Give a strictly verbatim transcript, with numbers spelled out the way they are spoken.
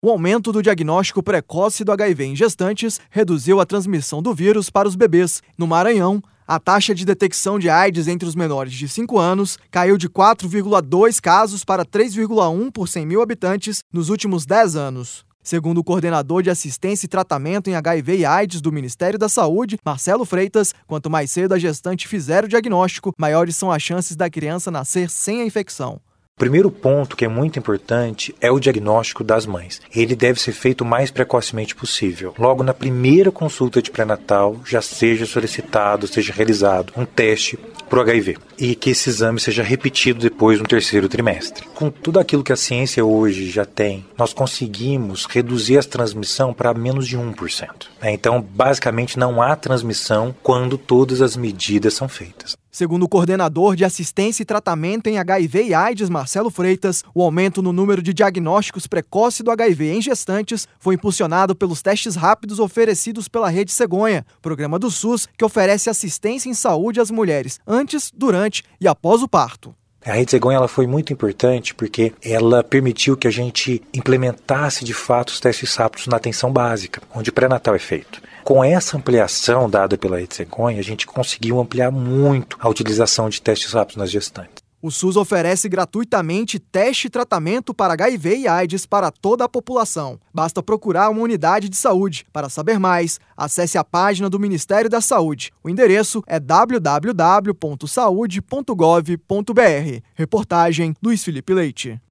O aumento do diagnóstico precoce do H I V em gestantes reduziu a transmissão do vírus para os bebês. No Maranhão, a taxa de detecção de AIDS entre os menores de cinco anos caiu de quatro vírgula dois casos para três vírgula um por cem mil habitantes nos últimos dez anos. Segundo o coordenador de assistência e tratamento em H I V e AIDS do Ministério da Saúde, Marcelo Freitas, quanto mais cedo a gestante fizer o diagnóstico, maiores são as chances da criança nascer sem a infecção. O primeiro ponto que é muito importante é o diagnóstico das mães. Ele deve ser feito o mais precocemente possível. Logo na primeira consulta de pré-natal já seja solicitado, seja realizado um teste para o H I V e que esse exame seja repetido depois no terceiro trimestre. Com tudo aquilo que a ciência hoje já tem, nós conseguimos reduzir a transmissão para menos de um por cento. Então, basicamente, não há transmissão quando todas as medidas são feitas. Segundo o coordenador de assistência e tratamento em H I V e AIDS, Marcelo Freitas, o aumento no número de diagnósticos precoces do H I V em gestantes foi impulsionado pelos testes rápidos oferecidos pela Rede Cegonha, programa do SUS que oferece assistência em saúde às mulheres antes, durante e após o parto. A Rede Cegonha ela foi muito importante porque ela permitiu que a gente implementasse de fato os testes rápidos na atenção básica, onde o pré-natal é feito. Com essa ampliação dada pela Rede Cegonha, a gente conseguiu ampliar muito a utilização de testes rápidos nas gestantes. O SUS oferece gratuitamente teste e tratamento para H I V e AIDS para toda a população. Basta procurar uma unidade de saúde. Para saber mais, acesse a página do Ministério da Saúde. O endereço é w w w ponto saude ponto gov ponto b r. Reportagem Luiz Felipe Leite.